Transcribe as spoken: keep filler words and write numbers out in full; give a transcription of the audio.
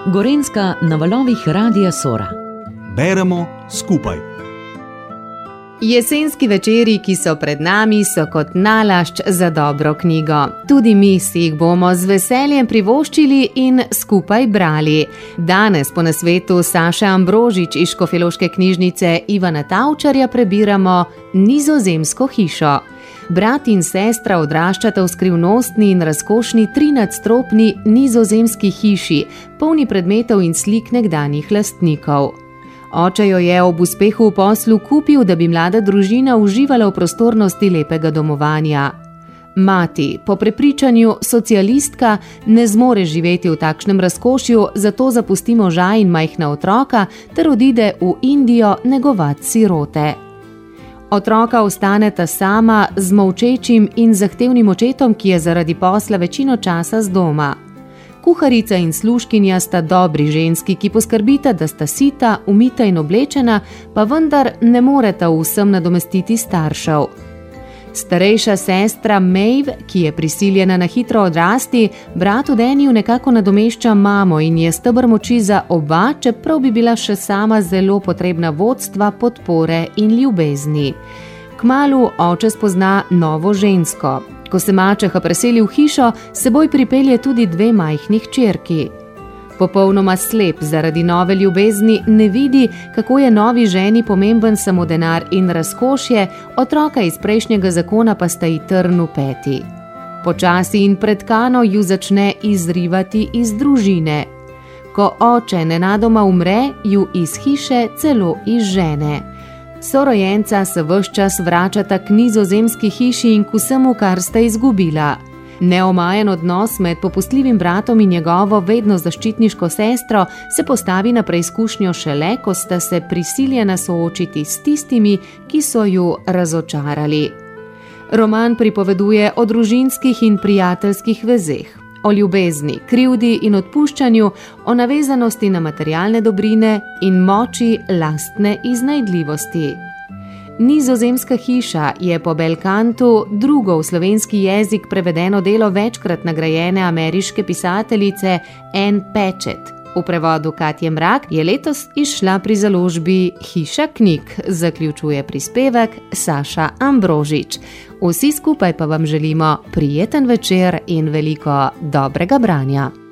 Gorenjska na valovih Radia Sora. Beremo skupaj. Jesenski večeri, ki so pred nami, so kot nalašč za dobro knjigo. Tudi mi si jih bomo z veseljem privoščili in skupaj brali. Danes po nasvetu Saše Ambrožič iz Škofjeloške knjižnice Ivana Tavčarja prebiramo Nizozemsko hišo. Brat in sestra odraščata v skrivnostni in razkošni trinadstropni nizozemski hiši, polni predmetov in slik nekdanjih lastnikov. Oče jo je ob uspehu v poslu kupil, da bi mlada družina uživala v prostornosti lepega domovanja. Mati, po prepričanju socialistka, ne zmore živeti v takšnem razkošju, zato zapusti moža in majhna otroka ter odide v Indijo negovat sirote. Otroka ostaneta sama z molčečim in zahtevnim očetom, ki je zaradi posla večino časa z doma. Kuharica in služkinja sta dobri ženski, ki poskrbita, da sta sita, umita in oblečena, pa vendar ne moreta vsem nadomestiti staršev. Starejša sestra Maeve, ki je prisiljena na hitro odrasti, bratu Deniju nekako nadomešča mamo in je steber moči za oba, čeprav bi bila še sama zelo potrebna vodstva, podpore in ljubezni. Kmalu oče spozna novo žensko. Ko se mačeha preseli v hišo, seboj pripelje tudi dve majhni hčerki. Popolnoma slep zaradi nove ljubezni ne vidi, kako je novi ženi pomemben samo denar in razkošje, otroka iz prejšnjega zakona pa sta ji trn v peti. Počasi in pretkano ju začne izrivati iz družine. Ko oče nenadoma umre, ju iz hiše celo izžene. Sorojenca se ves čas vračata k nizozemski hiši in k vsemu, kar sta izgubila. Neomajen odnos med popustljivim bratom in njegovo vedno zaščitniško sestro se postavi na preizkušnjo šele, ko sta se prisiljena soočiti s tistimi, ki so ju razočarali. Roman pripoveduje o družinskih in prijateljskih vezeh, o ljubezni, krivdi in odpuščanju, o navezanosti na materialne dobrine in moči lastne iznajdljivosti. Nizozemska hiša je po Belcantu drugo v slovenski jezik prevedeno delo večkrat nagrajene ameriške pisateljice Anne Patchett. V prevodu Katje Mrak je letos izšla pri založbi Hiša knjig, zaključuje prispevek Saša Ambrožič. Vsi skupaj pa vam želimo prijeten večer in veliko dobrega branja.